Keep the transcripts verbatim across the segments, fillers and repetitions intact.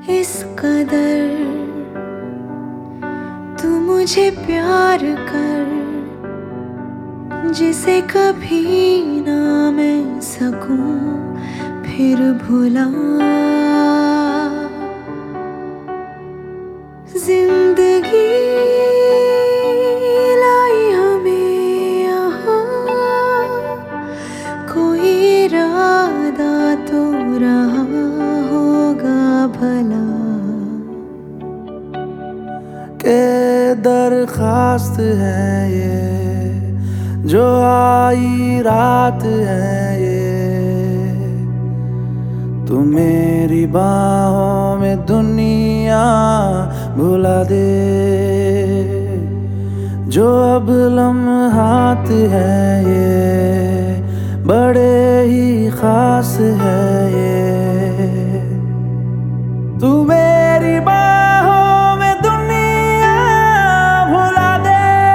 इस कदर तू मुझे प्यार कर, जिसे कभी ना मैं सकूं फिर भुला। जिंदगी लाई हमें यहाँ, कोई इरादा तो रहा होगा भला। के दरखास्त है ये जो आई रात है ये, तू मेरी बाहों में दुनिया भुला दे। जो अब लम्हात है ये बड़े ही खास है ये, तू मेरी बाहों में दुनिया भुला दे।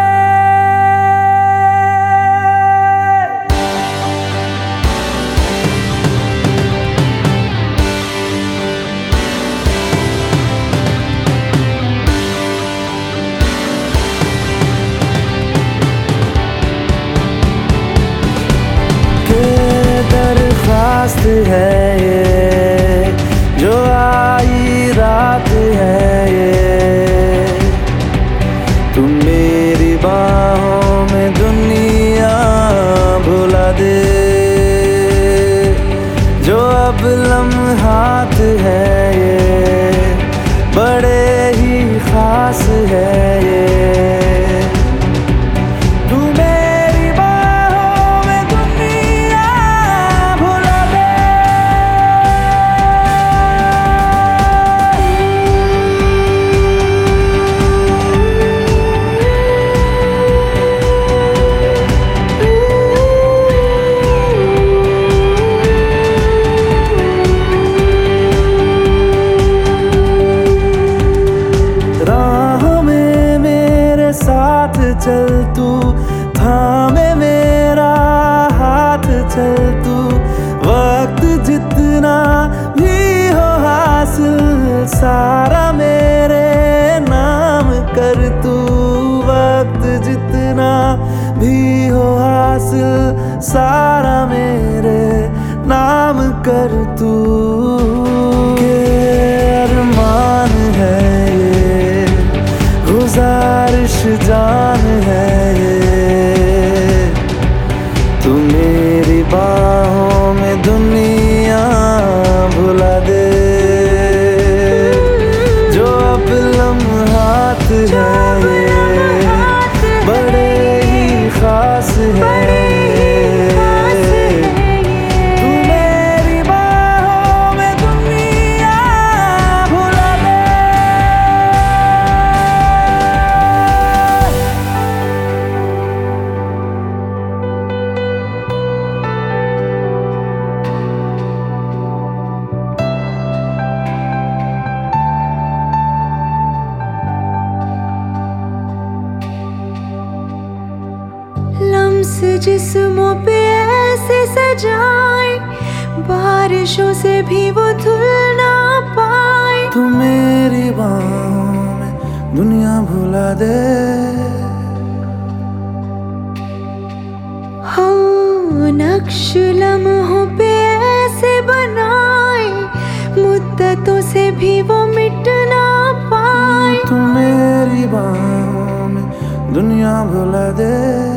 दरखास्त है ये जो आई रात है ये, तुम मेरी बाहों में दुनिया भुला दे। जो अब लम्हात है ये बड़े ही खास है ये, चल तू थामे मेरा हाथ, चल तू वक्त जितना भी हो हासिल सारा मेरे नाम कर तू। वक्त जितना भी हो हासिल सारा मेरे नाम कर तू। के अरमान है ये गुजारिश जान है ये, तू मेरी बाहों में दुनिया भुला दे। जो अब लम्हात है ये बड़े ही खास है, जिस्मों पे ऐसे सजाए बारिशों से भी वो धुल ना पाए। तू मेरी बाहों में दुनिया भुला दे। हो नक्श लम्हों पे ऐसे बनाए मुद्दतों से भी वो मिट ना पाए। तू मेरी बाहों में दुनिया भुला दे।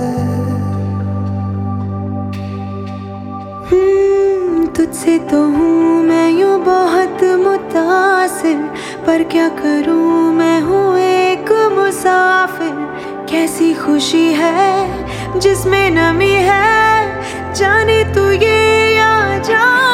तुझसे तो हूँ मैं यूँ बहुत मुतासिर, पर क्या करूँ मैं हूँ एक मुसाफिर। कैसी खुशी है जिसमें नमी है, जाने तू ये या जाने